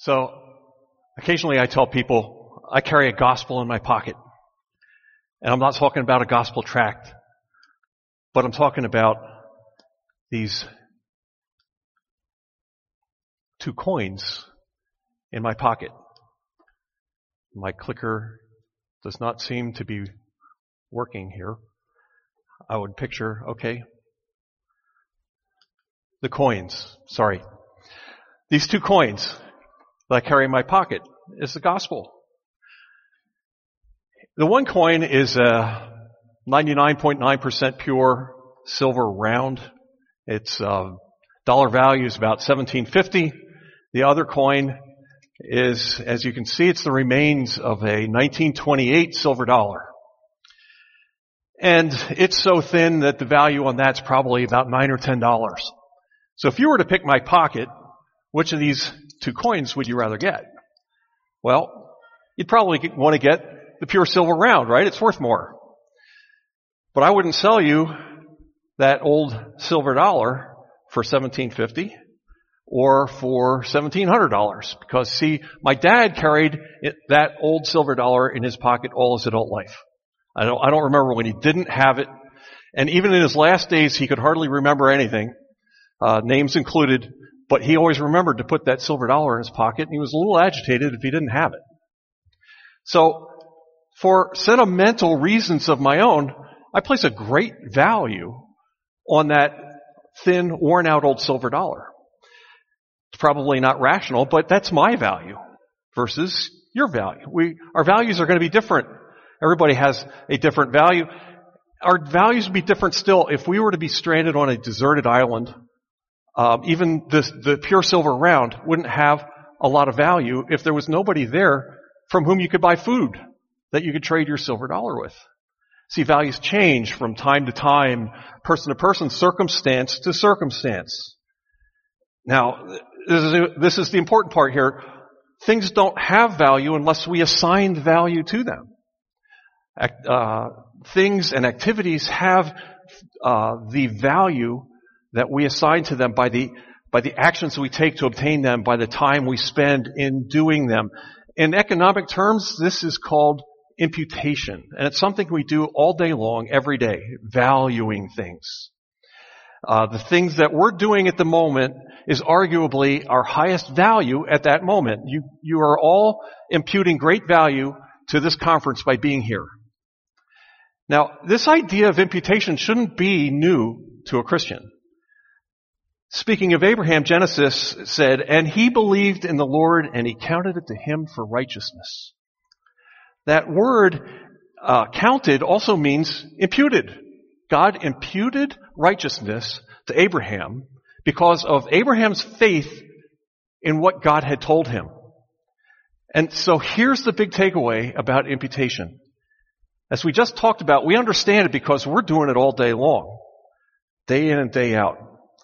So occasionally I tell people I carry a gospel in my pocket. And I'm not talking about a gospel tract, but I'm talking about these 2 coins in my pocket. My clicker does not seem to be working here. I would picture, okay, the coins, sorry. These 2 coins that I carry in my pocket is the gospel. The 1 coin is a 99.9% pure silver round. Its dollar value is about $17.50. The other coin is, as you can see, it's the remains of a 1928 silver dollar. And it's so thin that the value on that's probably about $9 or $10. So if you were to pick my pocket, which of these 2 coins would you rather get? Well, you'd probably want to get the pure silver round, right? It's worth more. But I wouldn't sell you that old silver dollar for $17.50 or for $1,700 because, see, my dad carried that old silver dollar in his pocket all his adult life. I don't remember when he didn't have it, and even in his last days, he could hardly remember anything, names included. But he always remembered to put that silver dollar in his pocket, and he was a little agitated if he didn't have it. So, for sentimental reasons of my own, I place a great value on that thin, worn-out old silver dollar. It's probably not rational, but that's my value versus your value. Our values are going to be different. Everybody has a different value. Our values would be different still if we were to be stranded on a deserted island. Even the pure silver round wouldn't have a lot of value if there was nobody there from whom you could buy food that you could trade your silver dollar with. See, values change from time to time, person to person, circumstance to circumstance. Now, this is the important part here. Things don't have value unless we assign value to them. Things and activities have the value that we assign to them by the actions we take to obtain them, by the time we spend in doing them. In economic terms, this is called imputation. And it's something we do all day long, every day, valuing things. The things that we're doing at the moment is arguably our highest value at that moment. You are all imputing great value to this conference by being here. Now, this idea of imputation shouldn't be new to a Christian. Speaking of Abraham, Genesis said, "And he believed in the Lord, and he counted it to him for righteousness." That word, counted, also means imputed. God imputed righteousness to Abraham because of Abraham's faith in what God had told him. And so here's the big takeaway about imputation. As we just talked about, we understand it because we're doing it all day long, day in and day out.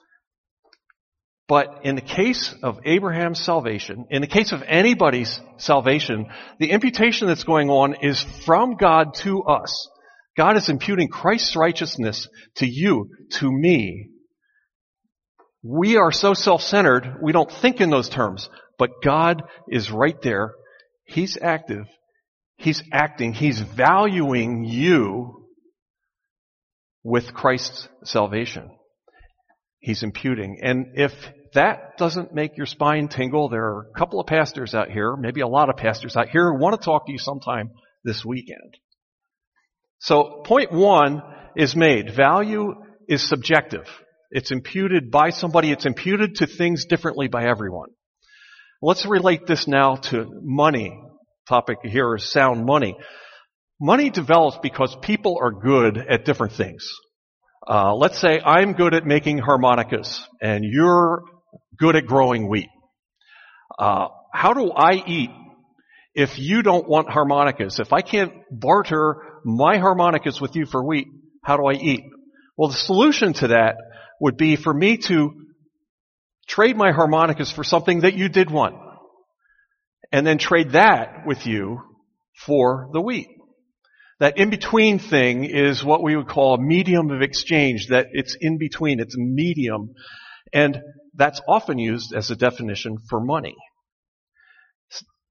But in the case of Abraham's salvation, in the case of anybody's salvation, the imputation that's going on is from God to us. God is imputing Christ's righteousness to you, to me. We are so self-centered, we don't think in those terms. But God is right there. He's active. He's acting. He's valuing you with Christ's salvation. He's imputing. And if that doesn't make your spine tingle, there are a couple of pastors out here, maybe a lot of pastors out here, who want to talk to you sometime this weekend. So point one is made. Value is subjective. It's imputed by somebody. It's imputed to things differently by everyone. Let's relate this now to money. Topic here is sound money. Money develops because people are good at different things. Let's say I'm good at making harmonicas and you're good at growing wheat. How do I eat if you don't want harmonicas? If I can't barter my harmonicas with you for wheat, how do I eat? Well, the solution to that would be for me to trade my harmonicas for something that you did want, and then trade that with you for the wheat. That in-between thing is what we would call a medium of exchange, that it's in between, it's a medium, and that's often used as a definition for money.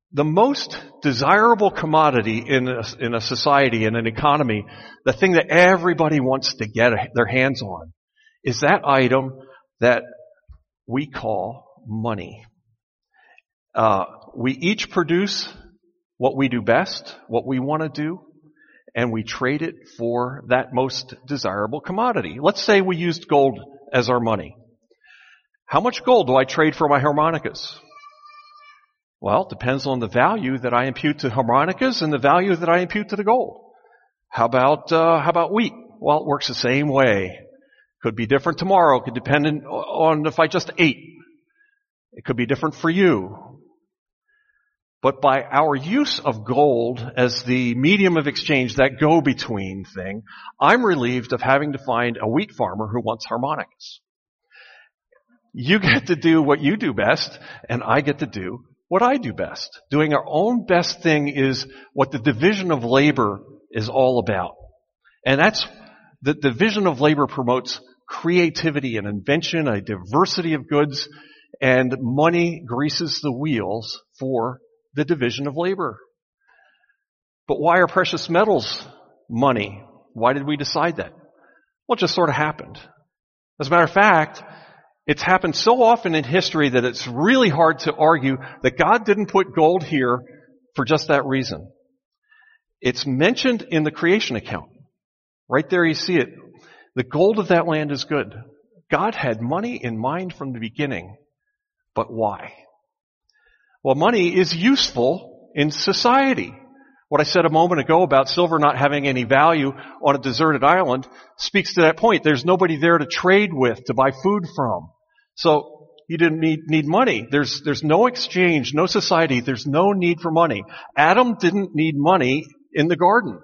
The most desirable commodity in a society, in an economy, the thing that everybody wants to get their hands on, is that item that we call money. We each produce what we do best, what we want to do, and we trade it for that most desirable commodity. Let's say we used gold as our money. How much gold do I trade for my harmonicas? Well, it depends on the value that I impute to harmonicas and the value that I impute to the gold. How about wheat? Well, it works the same way. Could be different tomorrow. Could depend on if I just ate. It could be different for you. But by our use of gold as the medium of exchange, that go-between thing, I'm relieved of having to find a wheat farmer who wants harmonicas. You get to do what you do best, and I get to do what I do best. Doing our own best thing is what the division of labor is all about. And that's the division of labor promotes creativity and invention, a diversity of goods, and money greases the wheels for the division of labor. But why are precious metals money? Why did we decide that? Well, it just sort of happened. As a matter of fact, it's happened so often in history that it's really hard to argue that God didn't put gold here for just that reason. It's mentioned in the creation account. Right there you see it. The gold of that land is good. God had money in mind from the beginning. But why? Well, money is useful in society. What I said a moment ago about silver not having any value on a deserted island speaks to that point. There's nobody there to trade with, to buy food from. So you didn't need money. There's no exchange, no society. There's no need for money. Adam didn't need money in the garden.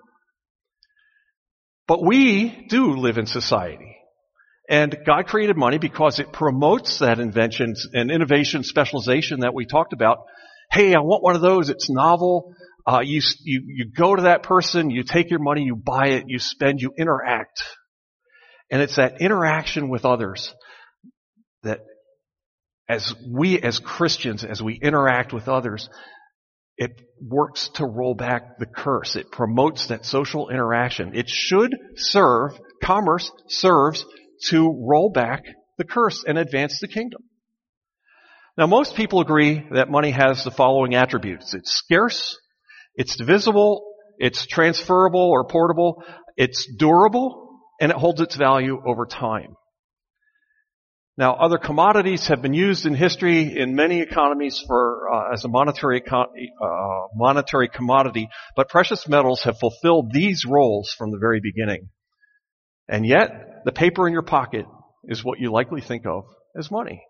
But we do live in society. And God created money because it promotes that invention and innovation, specialization that we talked about. Hey, I want one of those. It's novel. You go to that person, you take your money, you buy it, you spend, you interact. And it's that interaction with others that as Christians, as we interact with others, it works to roll back the curse. It promotes that social interaction. It should serve, commerce serves to roll back the curse and advance the kingdom. Now, most people agree that money has the following attributes. It's scarce, it's divisible, it's transferable or portable, it's durable, and it holds its value over time. Now, other commodities have been used in history in many economies as a monetary commodity, but precious metals have fulfilled these roles from the very beginning. And yet, the paper in your pocket is what you likely think of as money.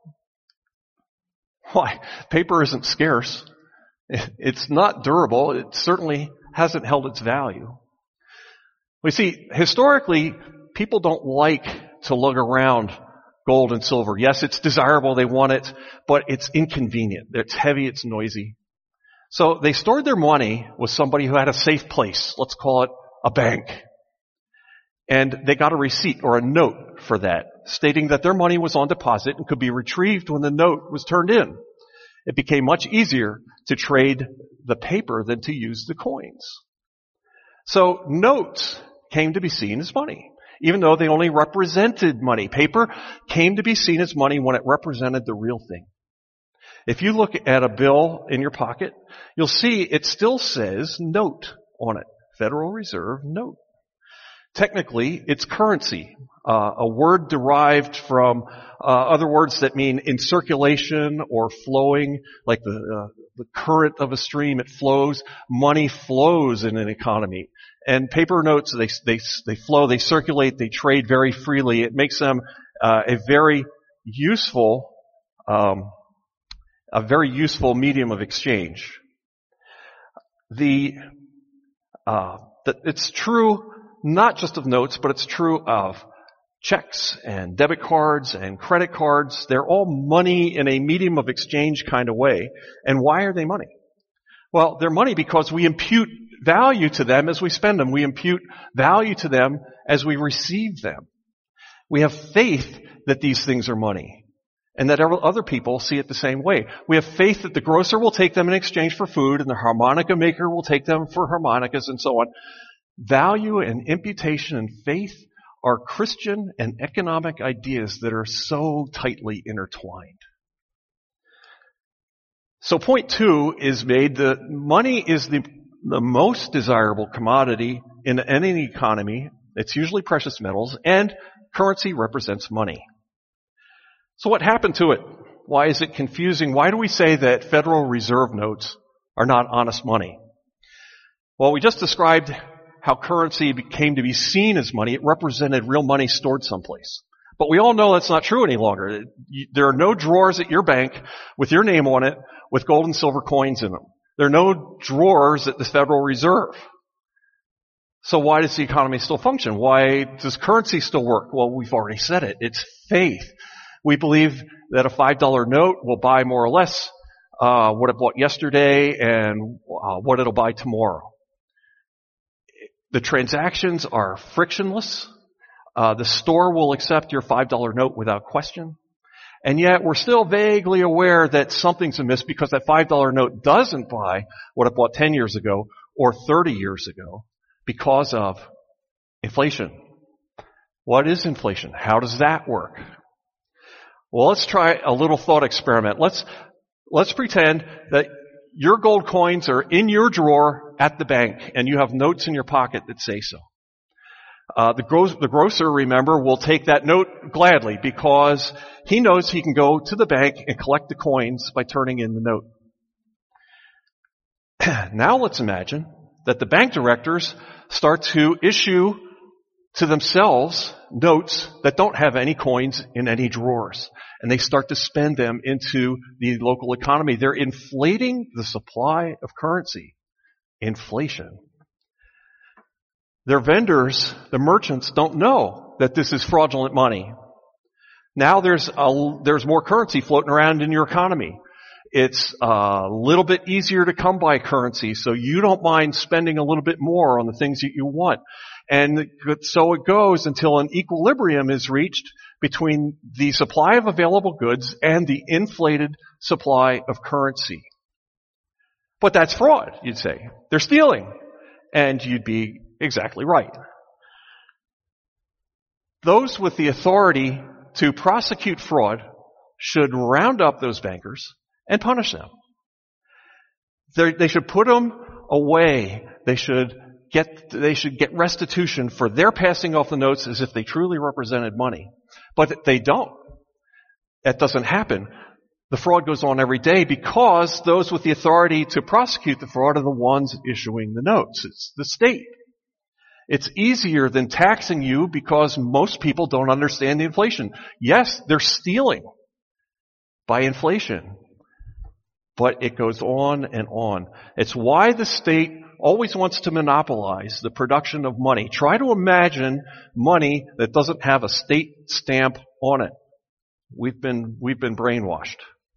Why? Paper isn't scarce. It's not durable. It certainly hasn't held its value. We see, historically, people don't like to lug around gold and silver. Yes, it's desirable, they want it, but it's inconvenient. It's heavy, it's noisy. So they stored their money with somebody who had a safe place. Let's call it a bank. And they got a receipt or a note for that, stating that their money was on deposit and could be retrieved when the note was turned in. It became much easier to trade the paper than to use the coins. So notes came to be seen as money, even though they only represented money. Paper came to be seen as money when it represented the real thing. If you look at a bill in your pocket, you'll see it still says note on it, Federal Reserve note. Technically, it's currency, a word derived from other words that mean in circulation or flowing, like the current of a stream. It flows. Money flows in an economy, and paper notes they flow, they circulate, they trade very freely. It makes them a very useful medium of exchange. It's true. Not just of notes, but it's true of checks and debit cards and credit cards. They're all money in a medium of exchange kind of way. And why are they money? Well, they're money because we impute value to them as we spend them. We impute value to them as we receive them. We have faith that these things are money. and that other people see it the same way. We have faith that the grocer will take them in exchange for food, and the harmonica maker will take them for harmonicas, and so on. Value and imputation and faith are Christian and economic ideas that are so tightly intertwined. So point 2 is made that money is the most desirable commodity in any economy. It's usually precious metals, and currency represents money. So what happened to it? Why is it confusing? Why do we say that Federal Reserve notes are not honest money? Well, we just described how currency came to be seen as money. It represented real money stored someplace. But we all know that's not true any longer. There are no drawers at your bank with your name on it with gold and silver coins in them. There are no drawers at the Federal Reserve. So why does the economy still function? Why does currency still work? Well, we've already said it. It's faith. We believe that a $5 note will buy more or less what it bought yesterday and what it'll buy tomorrow. The transactions are frictionless. The store will accept your $5 note without question. And yet we're still vaguely aware that something's amiss because that $5 note doesn't buy what it bought 10 years ago or 30 years ago because of inflation. What is inflation? How does that work? Well, let's try a little thought experiment. Let's pretend that your gold coins are in your drawer at the bank and you have notes in your pocket that say so. The grocer, remember, will take that note gladly because he knows he can go to the bank and collect the coins by turning in the note. Now let's imagine that the bank directors start to issue to themselves notes that don't have any coins in any drawers. And they start to spend them into the local economy. They're inflating the supply of currency. Inflation. Their vendors, the merchants, don't know that this is fraudulent money. Now there's more currency floating around in your economy. It's a little bit easier to come by currency, so you don't mind spending a little bit more on the things that you want. And so it goes until an equilibrium is reached between the supply of available goods and the inflated supply of currency. But that's fraud, you'd say. They're stealing. And you'd be exactly right. Those with the authority to prosecute fraud should round up those bankers and punish them. They should put them away. They should get restitution for their passing off the notes as if they truly represented money. But they don't. That doesn't happen. The fraud goes on every day because those with the authority to prosecute the fraud are the ones issuing the notes. It's the state. It's easier than taxing you because most people don't understand the inflation. Yes, they're stealing by inflation. But it goes on and on. It's why the state always wants to monopolize the production of money. Try to imagine money that doesn't have a state stamp on it. We've been brainwashed.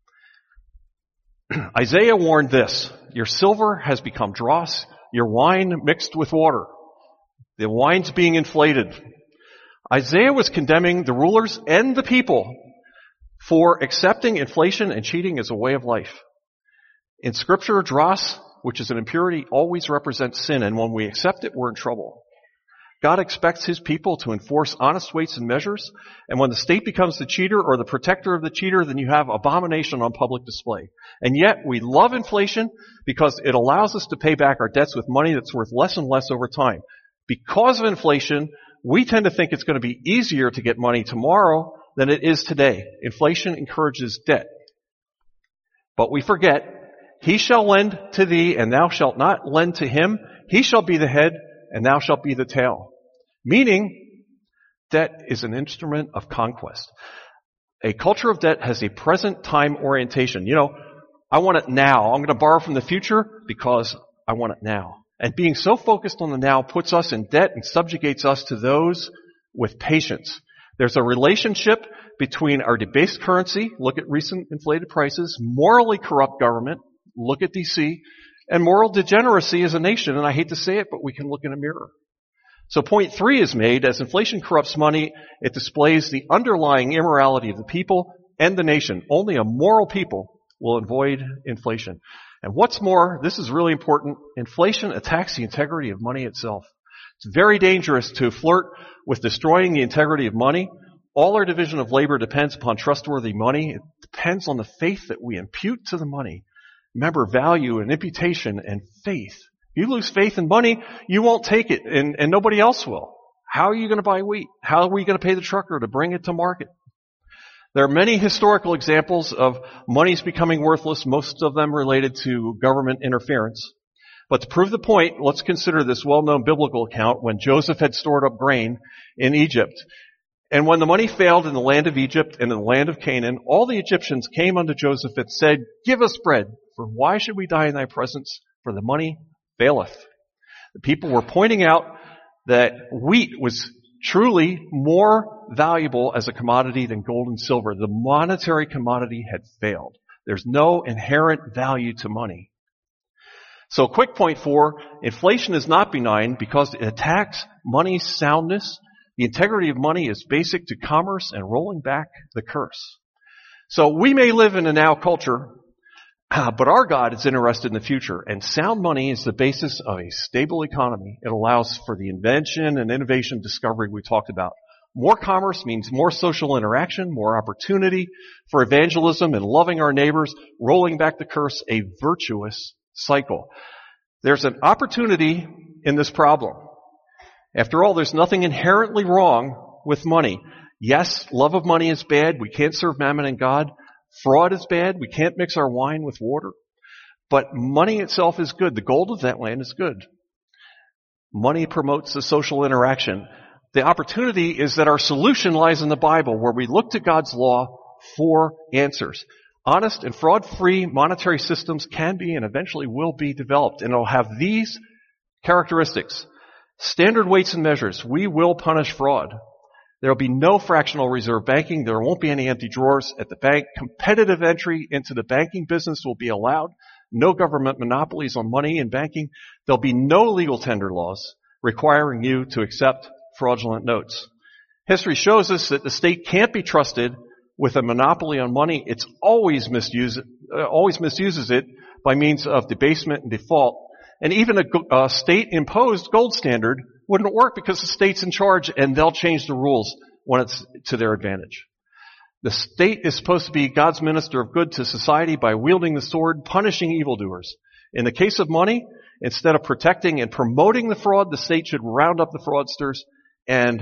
Isaiah warned this: your silver has become dross, your wine mixed with water. The wine's being inflated. Isaiah was condemning the rulers and the people for accepting inflation and cheating as a way of life. In Scripture, dross, which is an impurity, always represents sin, and when we accept it, we're in trouble. God expects His people to enforce honest weights and measures, and when the state becomes the cheater or the protector of the cheater, then you have abomination on public display. And yet, we love inflation because it allows us to pay back our debts with money that's worth less and less over time. Because of inflation, we tend to think it's going to be easier to get money tomorrow than it is today. Inflation encourages debt. But we forget, he shall lend to thee, and thou shalt not lend to him. He shall be the head, and thou shalt be the tail. Meaning, debt is an instrument of conquest. A culture of debt has a present time orientation. I want it now. I'm going to borrow from the future because I want it now. And being so focused on the now puts us in debt and subjugates us to those with patience. There's a relationship between our debased currency, look at recent inflated prices, morally corrupt government, look at DC, and moral degeneracy as a nation. And I hate to say it, but we can look in a mirror. So point 3 is made: as inflation corrupts money, it displays the underlying immorality of the people, and the nation. Only a moral people will avoid inflation. And what's more, this is really important, inflation attacks the integrity of money itself. It's very dangerous to flirt with destroying the integrity of money. All our division of labor depends upon trustworthy money. It depends on the faith that we impute to the money. Remember, value and imputation and faith. If you lose faith in money, you won't take it, and nobody else will. How are you going to buy wheat? How are we going to pay the trucker to bring it to market? There are many historical examples of monies becoming worthless, most of them related to government interference. But to prove the point, let's consider this well-known biblical account when Joseph had stored up grain in Egypt. And when the money failed in the land of Egypt and in the land of Canaan, all the Egyptians came unto Joseph and said, "Give us bread, for why should we die in thy presence? For the money faileth." The people were pointing out that wheat was truly more valuable as a commodity than gold and silver. The monetary commodity had failed. There's no inherent value to money. So quick point 4, inflation is not benign because it attacks money's soundness. The integrity of money is basic to commerce and rolling back the curse. So we may live in a now culture, but our God is interested in the future, and sound money is the basis of a stable economy. It allows for the invention and innovation discovery we talked about. More commerce means more social interaction, more opportunity for evangelism and loving our neighbors, rolling back the curse, a virtuous cycle. There's an opportunity in this problem. After all, there's nothing inherently wrong with money. Yes, love of money is bad. We can't serve mammon and God. Fraud is bad. We can't mix our wine with water. But money itself is good. The gold of that land is good. Money promotes the social interaction. The opportunity is that our solution lies in the Bible, where we look to God's law for answers. Honest and fraud-free monetary systems can be and eventually will be developed, and it'll have these characteristics. Standard weights and measures. We will punish fraud. There will be no fractional reserve banking. There won't be any empty drawers at the bank. Competitive entry into the banking business will be allowed. No government monopolies on money and banking. There'll be no legal tender laws requiring you to accept fraudulent notes. History shows us that the state can't be trusted with a monopoly on money. It's always misuses it by means of debasement and default. And even a state-imposed gold standard wouldn't work because the state's in charge and they'll change the rules when it's to their advantage. The state is supposed to be God's minister of good to society by wielding the sword, punishing evildoers. In the case of money, instead of protecting and promoting the fraud, the state should round up the fraudsters and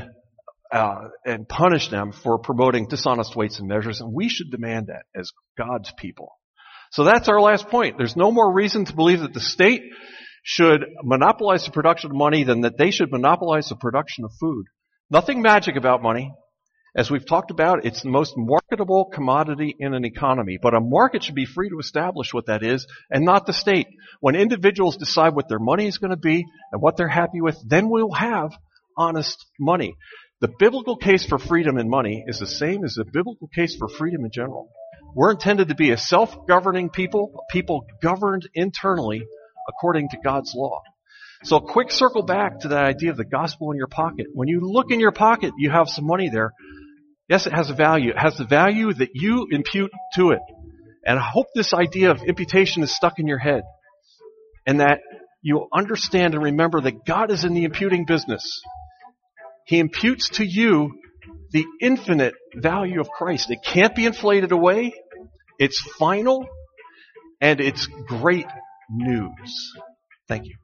punish them for promoting dishonest weights and measures. And we should demand that as God's people. So that's our last point. There's no more reason to believe that the state should monopolize the production of money than that they should monopolize the production of food. Nothing magic about money. As we've talked about, it's the most marketable commodity in an economy. But a market should be free to establish what that is and not the state. When individuals decide what their money is going to be and what they're happy with, then we'll have honest money. The biblical case for freedom in money is the same as the biblical case for freedom in general. We're intended to be a self-governing people, a people governed internally according to God's law. So a quick circle back to that idea of the gospel in your pocket. When you look in your pocket, you have some money there. Yes, it has a value. It has the value that you impute to it. And I hope this idea of imputation is stuck in your head and that you understand and remember that God is in the imputing business. He imputes to you the infinite value of Christ. It can't be inflated away. It's final, and it's great news. Thank you.